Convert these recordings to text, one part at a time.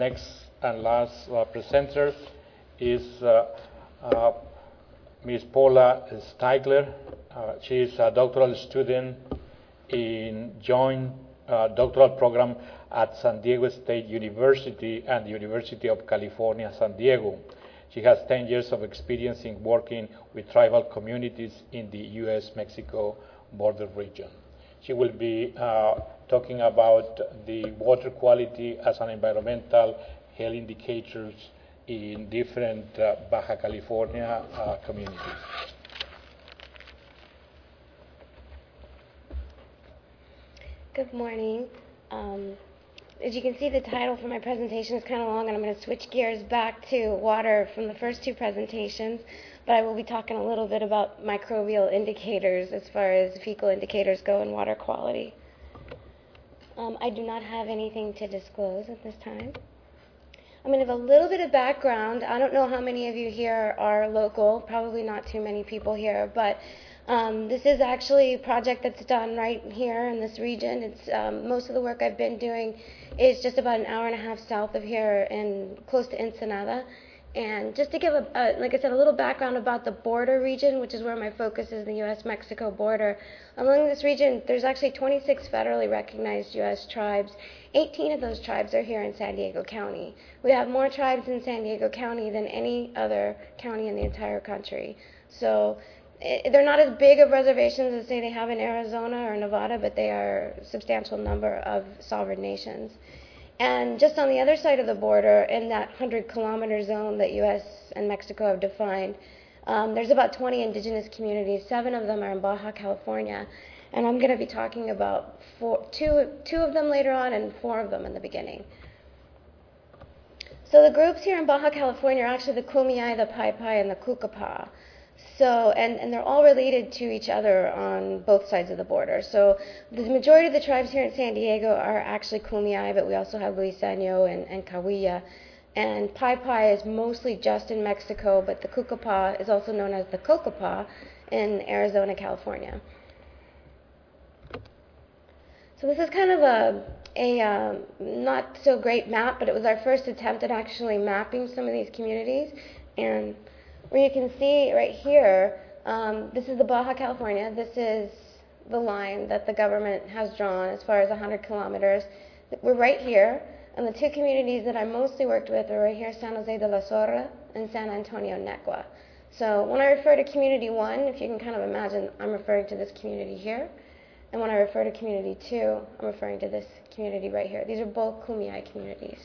next and last presenter is Ms. Paula Steigler. She is a doctoral student in joint doctoral program at San Diego State University and the University of California, San Diego. She has 10 years of experience in working with tribal communities in the U.S.-Mexico border region. She will be talking about the water quality as an environmental health indicators in different Baja California communities. Good morning. As you can see, the title for my presentation is kind of long, and I'm going to switch gears back to water from the first two presentations, but I will be talking a little bit about microbial indicators as far as fecal indicators go in water quality. I do not have anything to disclose at this time. I'm going to give a little bit of background. I don't know how many of you here are local, probably not too many people here, but this is actually a project that's done right here in this region. It's most of the work I've been doing is just about an hour and a half south of here and close to Ensenada. And just to give, like I said, a little background about the border region, which is where my focus is, the U.S.-Mexico border. Along this region, there's actually 26 federally recognized U.S. tribes. 18 of those tribes are here in San Diego County. We have more tribes in San Diego County than any other county in the entire country. So they're not as big of reservations as, say, they have in Arizona or Nevada, but they are a substantial number of sovereign nations. And just on the other side of the border, in that 100-kilometer zone that U.S. and Mexico have defined, there's about 20 indigenous communities. 7 of them are in Baja California. And I'm going to be talking about two of them later on and 4 of them in the beginning. So the groups here in Baja California are actually the Kumeyaay, the Paipai, and the Kukapa. So, and they're all related to each other on both sides of the border. So the majority of the tribes here in San Diego are actually Kumeyaay, but we also have Luiseño and Cahuilla. And Paipai is mostly just in Mexico, but the Kukapa is also known as the Kokapa in Arizona, California. So this is kind of a not so great map, but it was our first attempt at actually mapping some of these communities. And where you can see right here, this is the Baja California. This is the line that the government has drawn as far as 100 kilometers. We're right here, and the 2 communities that I mostly worked with are right here, San Jose de la Zorra and San Antonio Necua. So when I refer to Community 1, if you can kind of imagine, I'm referring to this community here. And when I refer to Community 2, I'm referring to this community right here. These are both Kumeyaay communities.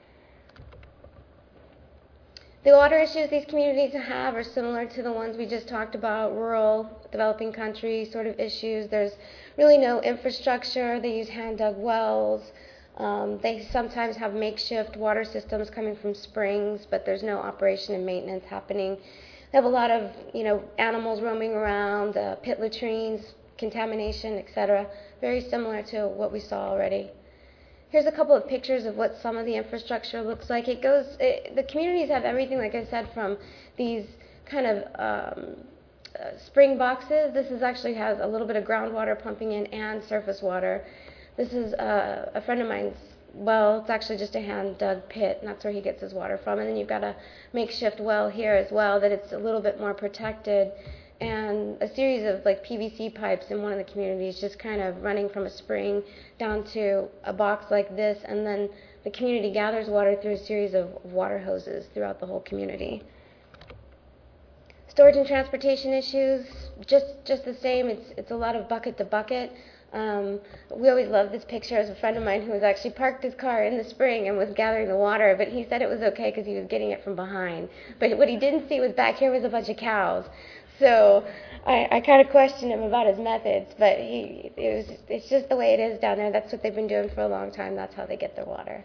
The water issues these communities have are similar to the ones we just talked about, rural, developing country sort of issues. There's really no infrastructure. They use hand-dug wells. They sometimes have makeshift water systems coming from springs, but there's no operation and maintenance happening. They have a lot of, animals roaming around, pit latrines, contamination, etc. Very similar to what we saw already. Here's a couple of pictures of what some of the infrastructure looks like. The communities have everything, like I said, from these kind of spring boxes. This actually has a little bit of groundwater pumping in and surface water. This is a friend of mine's well. It's actually just a hand-dug pit, and that's where he gets his water from. And then you've got a makeshift well here as well that it's a little bit more protected, and a series of PVC pipes in one of the communities just kind of running from a spring down to a box like this, and then the community gathers water through a series of water hoses throughout the whole community. Storage and transportation issues, just the same. It's a lot of bucket to bucket. We always love this picture. There's a friend of mine who was actually parked his car in the spring and was gathering the water, but he said it was okay because he was getting it from behind. But what he didn't see was back here was a bunch of cows. So I kind of questioned him about his methods, but it's just the way it is down there. That's what they've been doing for a long time. That's how they get their water.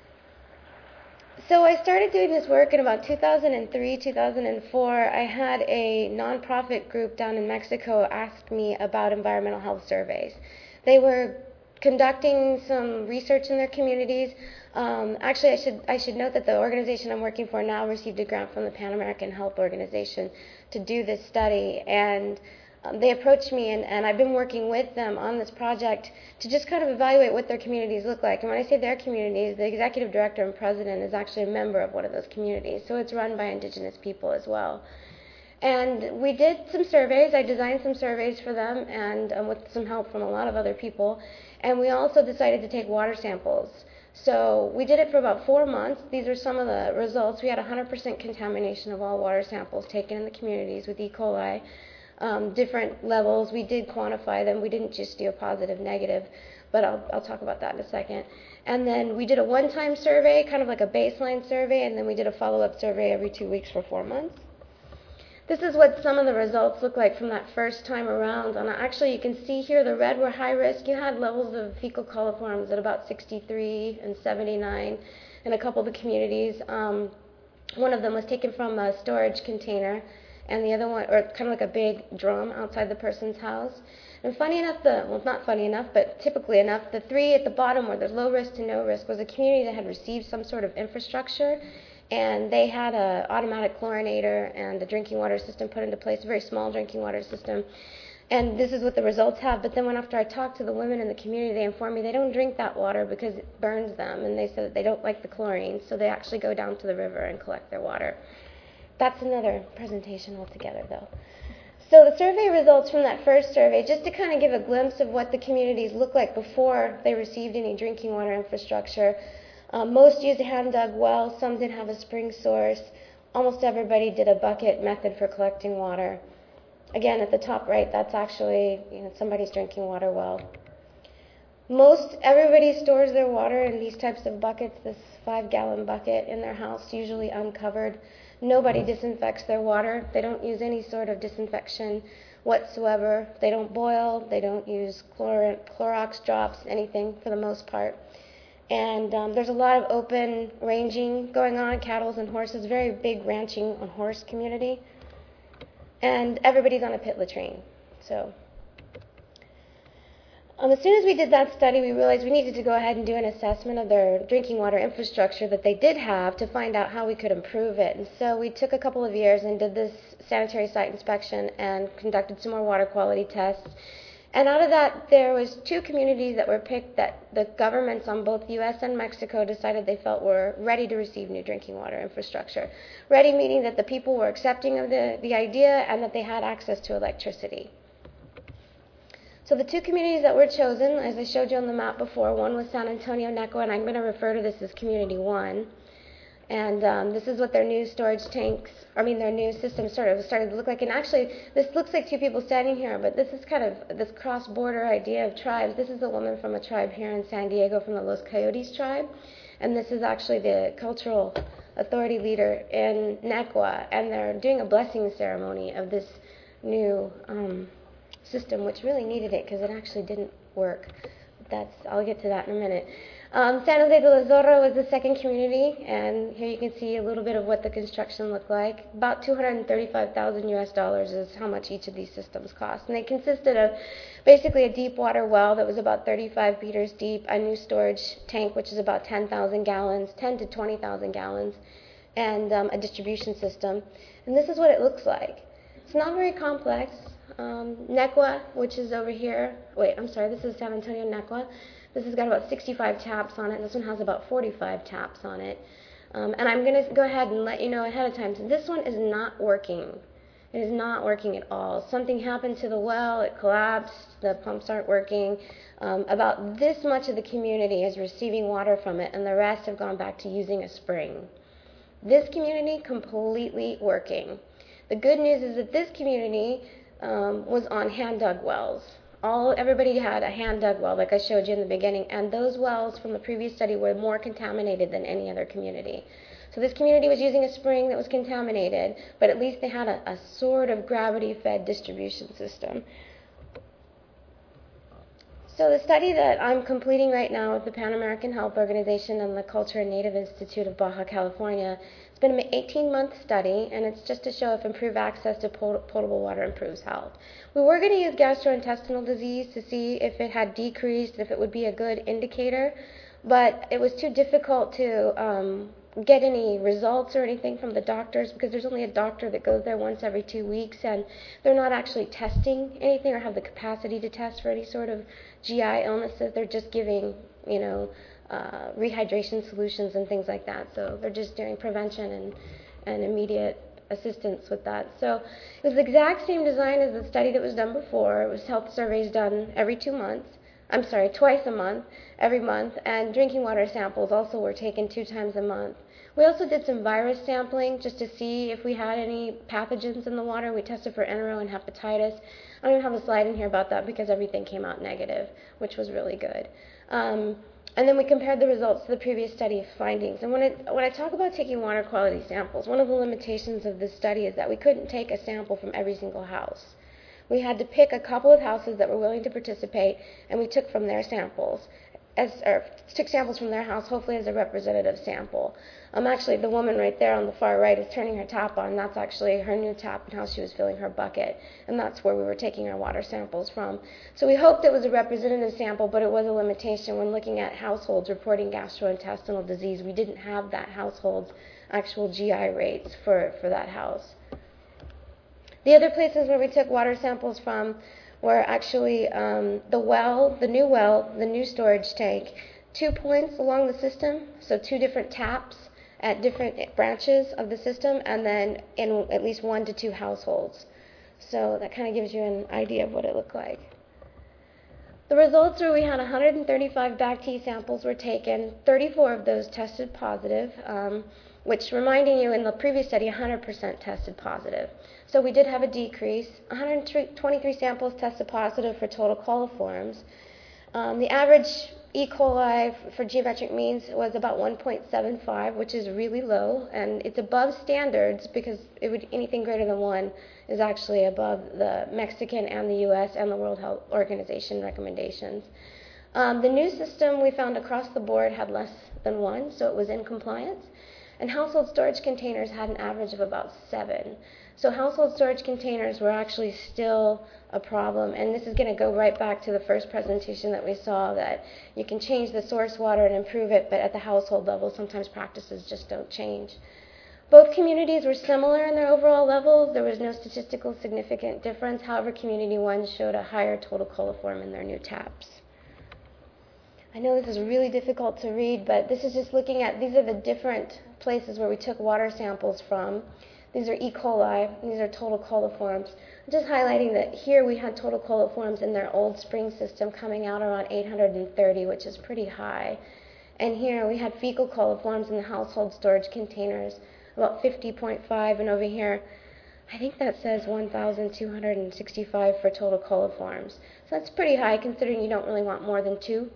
So I started doing this work in about 2003, 2004. I had a nonprofit group down in Mexico ask me about environmental health surveys. They were conducting some research in their communities. Actually, I should note that the organization I'm working for now received a grant from the Pan American Health Organization to do this study, and they approached me, and I've been working with them on this project to just kind of evaluate what their communities look like. And when I say their communities, the executive director and president is actually a member of one of those communities, so it's run by indigenous people as well. And we did some surveys. I designed some surveys for them, and with some help from a lot of other people. And we also decided to take water samples. So we did it for about 4 months. These are some of the results. We had 100% contamination of all water samples taken in the communities with E. coli. Different levels. We did quantify them. We didn't just do a positive, negative, but I'll talk about that in a second. And then we did a one-time survey, kind of like a baseline survey, and then we did a follow-up survey every 2 weeks for 4 months. This is what some of the results look like from that first time around. And actually, you can see here the red were high risk. You had levels of fecal coliforms at about 63 and 79 in a couple of the communities. One of them was taken from a storage container, and the other one, or kind of like a big drum outside the person's house. And funny enough, not funny enough, but typically enough, the three at the bottom where there's low risk to no risk was a community that had received some sort of infrastructure, and they had an automatic chlorinator and a drinking water system put into place, a very small drinking water system. And this is what the results have. But then after I talked to the women in the community, they informed me they don't drink that water because it burns them, and they said that they don't like the chlorine, so they actually go down to the river and collect their water. That's another presentation altogether, though. So the survey results from that first survey, just to kind of give a glimpse of what the communities look like before they received any drinking water infrastructure. Most used a hand-dug well. Some did have a spring source. Almost everybody did a bucket method for collecting water. Again, at the top right, that's actually somebody's drinking water well. Most everybody stores their water in these types of buckets, this 5-gallon bucket in their house, usually uncovered. Nobody disinfects their water. They don't use any sort of disinfection whatsoever. They don't boil. They don't use Clorox drops, anything for the most part. And there's a lot of open ranging going on, cattle and horses, very big ranching on horse community. And everybody's on a pit latrine. So as soon as we did that study, we realized we needed to go ahead and do an assessment of their drinking water infrastructure that they did have to find out how we could improve it. And so we took a couple of years and did this sanitary site inspection and conducted some more water quality tests. And out of that, there was 2 communities that were picked that the governments on both U.S. and Mexico decided they felt were ready to receive new drinking water infrastructure. Ready meaning that the people were accepting of the idea and that they had access to electricity. So the 2 communities that were chosen, as I showed you on the map before, one was San Antonio Necua, and I'm going to refer to this as Community 1. And this is what their new their new system sort of started to look like. And actually, this looks like 2 people standing here, but this is kind of this cross-border idea of tribes. This is a woman from a tribe here in San Diego from the Los Coyotes tribe. And this is actually the cultural authority leader in Necua. And they're doing a blessing ceremony of this new system, which really needed it because it actually didn't work. I'll get to that in a minute. San Jose de la Zorra was the second community, and here you can see a little bit of what the construction looked like. About $235,000 is how much each of these systems cost. And they consisted of basically a deep water well that was about 35 meters deep, a new storage tank, which is about 10,000 gallons, 10 to 20,000 gallons, and a distribution system. And this is what it looks like. It's not very complex. Necua, which is over here, this is San Antonio Necua. This has got about 65 taps on it, and this one has about 45 taps on it. And I'm going to go ahead and let you know ahead of time. So this one is not working. It is not working at all. Something happened to the well, it collapsed, the pumps aren't working. About this much of the community is receiving water from it, and the rest have gone back to using a spring. This community, completely working. The good news is that this community was on hand-dug wells. Everybody had a hand-dug well, like I showed you in the beginning, and those wells from the previous study were more contaminated than any other community. So this community was using a spring that was contaminated, but at least they had a sort of gravity-fed distribution system. So the study that I'm completing right now with the Pan American Health Organization and the Culture and Native Institute of Baja California, it's been an 18-month study, and it's just to show if improved access to potable water improves health. We were going to use gastrointestinal disease to see if it had decreased, if it would be a good indicator, but it was too difficult to get any results or anything from the doctors because there's only a doctor that goes there once every 2 weeks, and they're not actually testing anything or have the capacity to test for any sort of GI illnesses. They're just giving, rehydration solutions and things like that. So they're just doing prevention and immediate assistance with that. So it was the exact same design as the study that was done before. It was health surveys done twice a month, every month, and drinking water samples also were taken 2 times a month. We also did some virus sampling just to see if we had any pathogens in the water. We tested for enero and hepatitis. I don't even have a slide in here about that because everything came out negative, which was really good. And then we compared the results to the previous study findings. And when I talk about taking water quality samples, one of the limitations of this study is that we couldn't take a sample from every single house. We had to pick a couple of houses that were willing to participate, and we took from their samples, took samples from their house, hopefully as a representative sample. Actually, the woman right there on the far right is turning her tap on. That's actually her new tap and how she was filling her bucket, and that's where we were taking our water samples from. So we hoped it was a representative sample, but it was a limitation when looking at households reporting gastrointestinal disease. We didn't have that household's actual GI rates for that house. The other places where we took water samples from were actually the new storage tank, 2 points along the system, so 2 different taps at different branches of the system, and then in at least 1 to 2 households. So that kind of gives you an idea of what it looked like. The results were we had 135 BAC-T samples were taken, 34 of those tested positive, which, reminding you, in the previous study, 100% tested positive. So we did have a decrease. 123 samples tested positive for total coliforms. The average E. coli for geometric means was about 1.75, which is really low, and it's above standards because anything greater than 1 is actually above the Mexican and the U.S. and the World Health Organization recommendations. The new system we found across the board had less than 1, so it was in compliance. And household storage containers had an average of about 7. So household storage containers were actually still a problem, and this is going to go right back to the first presentation that we saw, that you can change the source water and improve it, but at the household level, sometimes practices just don't change. Both communities were similar in their overall levels. There was no statistical significant difference. However, Community 1 showed a higher total coliform in their new taps. I know this is really difficult to read, but this is just looking at, these are the different places where we took water samples from. These are E. coli, and these are total coliforms. I'm just highlighting that here we had total coliforms in their old spring system coming out around 830, which is pretty high. And here we had fecal coliforms in the household storage containers, about 50.5, and over here, I think that says 1,265 for total coliforms. So that's pretty high considering you don't really want more than 2.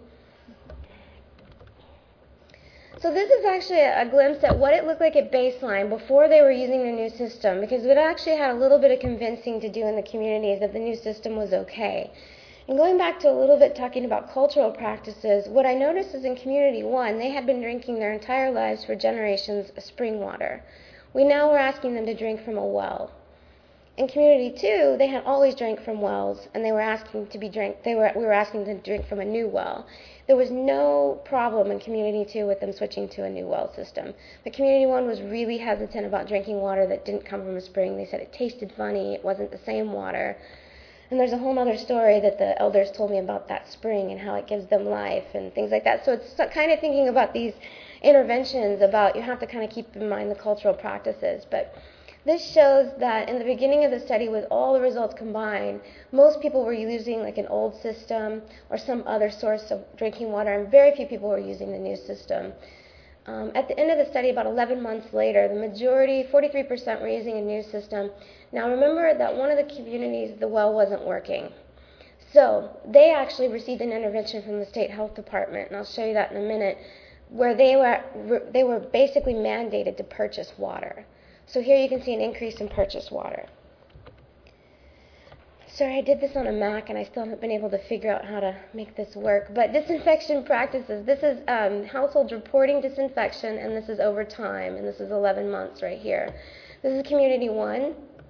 So this is actually a glimpse at what it looked like at baseline before they were using the new system, because it actually had a little bit of convincing to do in the communities that the new system was okay. And going back to a little bit talking about cultural practices, what I noticed is in Community 1, they had been drinking their entire lives for generations spring water. We now were asking them to drink from a well. In Community 2, they had always drank from wells, and we were asking them to drink from a new well. There was no problem in Community 2 with them switching to a new well system. But Community 1 was really hesitant about drinking water that didn't come from a spring. They said it tasted funny, it wasn't the same water. And there's a whole other story that the elders told me about that spring and how it gives them life and things like that. So it's kind of thinking about these interventions about, you have to kind of keep in mind the cultural practices. But this shows that in the beginning of the study, with all the results combined, most people were using like an old system or some other source of drinking water, and very few people were using the new system. At the end of the study, about 11 months later, the majority, 43%, were using a new system. Now remember that one of the communities, the well wasn't working. So they actually received an intervention from the state health department, and I'll show you that in a minute, where they were basically mandated to purchase water. So here you can see an increase in purchased water. Sorry, I did this on a Mac and I still haven't been able to figure out how to make this work. But disinfection practices, this is households reporting disinfection, and this is over time, and this is 11 months right here. This is Community 1.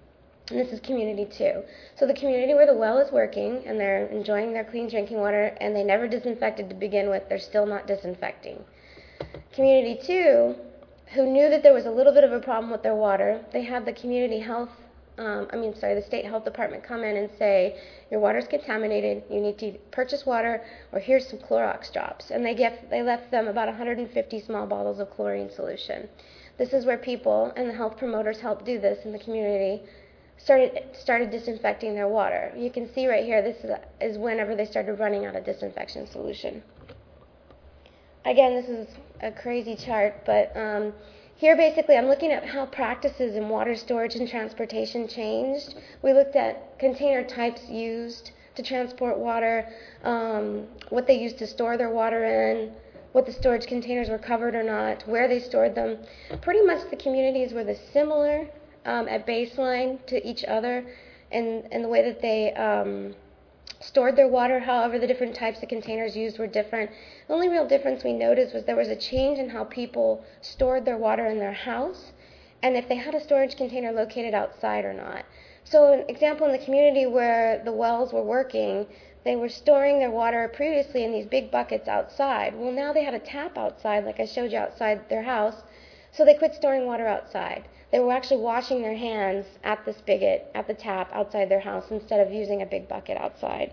And this is community 2. So the community where the well is working and they're enjoying their clean drinking water and they never disinfected to begin with, they're still not disinfecting. Community 2, who knew that there was a little bit of a problem with their water, they had the the state health department come in and say, your water's contaminated, you need to purchase water, or here's some Clorox drops. And they left them about 150 small bottles of chlorine solution. This is where people, and the health promoters helped do this in the community, started disinfecting their water. You can see right here, this is whenever they started running out of disinfection solution. Again, this is a crazy chart, but here basically I'm looking at how practices in water storage and transportation changed. We looked at container types used to transport water, what they used to store their water in, what the storage containers were covered or not, where they stored them. Pretty much the communities were similar at baseline to each other in the way that they stored their water. However, the different types of containers used were different. The only real difference we noticed was there was a change in how people stored their water in their house and if they had a storage container located outside or not. So an example in the community where the wells were working, they were storing their water previously in these big buckets outside. Well, now they had a tap outside, like I showed you outside their house, so they quit storing water outside. They were actually washing their hands at the spigot, at the tap outside their house instead of using a big bucket outside.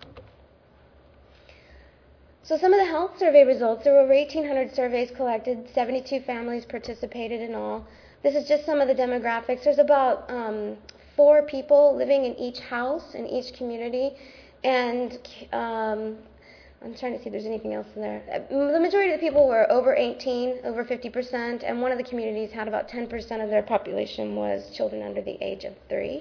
So some of the health survey results, there were over 1,800 surveys collected, 72 families participated in all. This is just some of the demographics. There's about 4 people living in each house, in each community, and I'm trying to see if there's anything else in there. The majority of the people were over 18, over 50%, and one of the communities had about 10% of their population was children under the age of 3.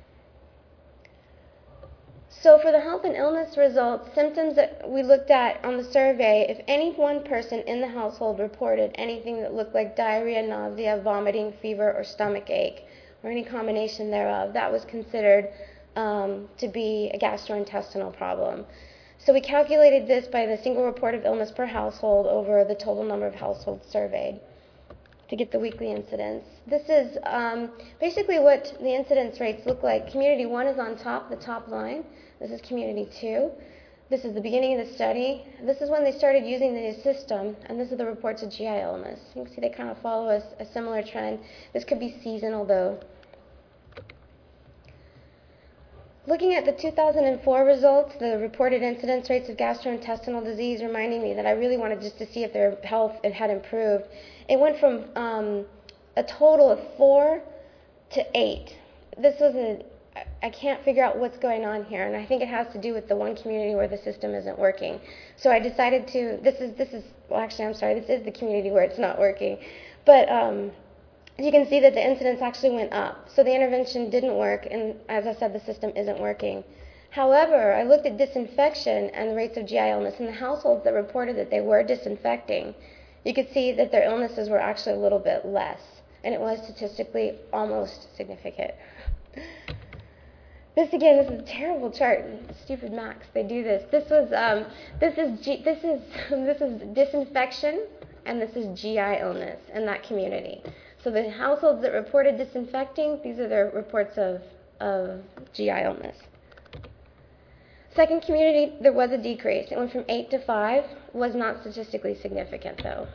So for the health and illness results, symptoms that we looked at on the survey, if any one person in the household reported anything that looked like diarrhea, nausea, vomiting, fever, or stomach ache, or any combination thereof, that was considered to be a gastrointestinal problem. So we calculated this by the single report of illness per household over the total number of households surveyed to get the weekly incidence. This is basically what the incidence rates look like. Community 1 is on top, the top line. This is Community 2. This is the beginning of the study. This is when they started using the new system, and this is the reports of GI illness. You can see they kind of follow a similar trend. This could be seasonal, though. Looking at the 2004 results, the reported incidence rates of gastrointestinal disease reminding me that I really wanted just to see if their health had improved. It went from a total of 4 to 8. This was I can't figure out what's going on here, and I think it has to do with the one community where the system isn't working. So I decided to, this is the community where it's not working. But you can see that the incidence actually went up. So the intervention didn't work, and as I said, the system isn't working. However, I looked at disinfection and the rates of GI illness in the households that reported that they were disinfecting. You could see that their illnesses were actually a little bit less, and it was statistically almost significant. This again, this is a terrible chart. Stupid Macs, they do this. This is disinfection, and this is GI illness in that community. So the households that reported disinfecting, these are their reports of GI illness. Second community, there was a decrease. It went from 8 to 5, was not statistically significant though.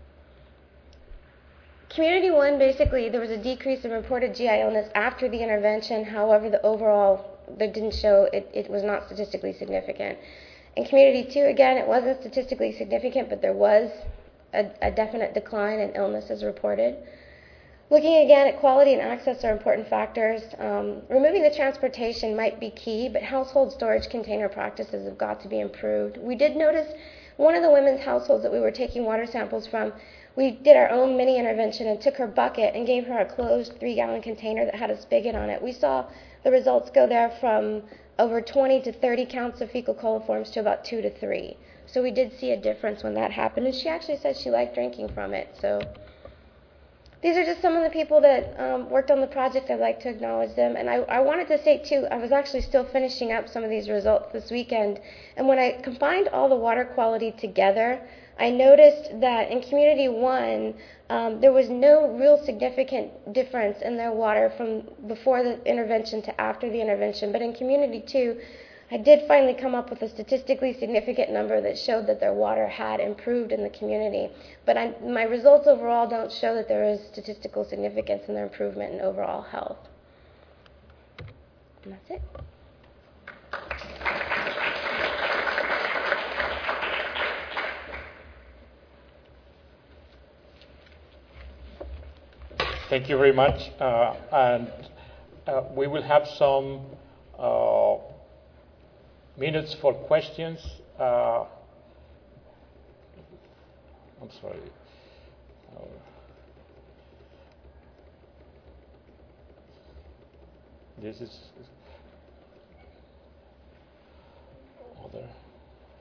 Community 1, basically, there was a decrease in reported GI illness after the intervention. However, the overall, that didn't show, it was not statistically significant. In Community 2, again, it wasn't statistically significant, but there was a definite decline in illness as reported. Looking again at quality and access are important factors. Removing the transportation might be key, but household storage container practices have got to be improved. We did notice one of the women's households that we were taking water samples from, we did our own mini intervention and took her bucket and gave her a closed 3-gallon container that had a spigot on it. We saw the results go there from over 20 to 30 counts of fecal coliforms to about 2 to 3. So we did see a difference when that happened, and she actually said she liked drinking from it. So these are just some of the people that worked on the project. I'd like to acknowledge them. And I wanted to say, too, I was actually still finishing up some of these results this weekend. And when I combined all the water quality together, I noticed that in Community 1, there was no real significant difference in their water from before the intervention to after the intervention. But in Community 2, I did finally come up with a statistically significant number that showed that their water had improved in the community. But my results overall don't show that there is statistical significance in their improvement in overall health. And that's it. Thank you very much. And we will have some minutes for questions. I'm sorry. This is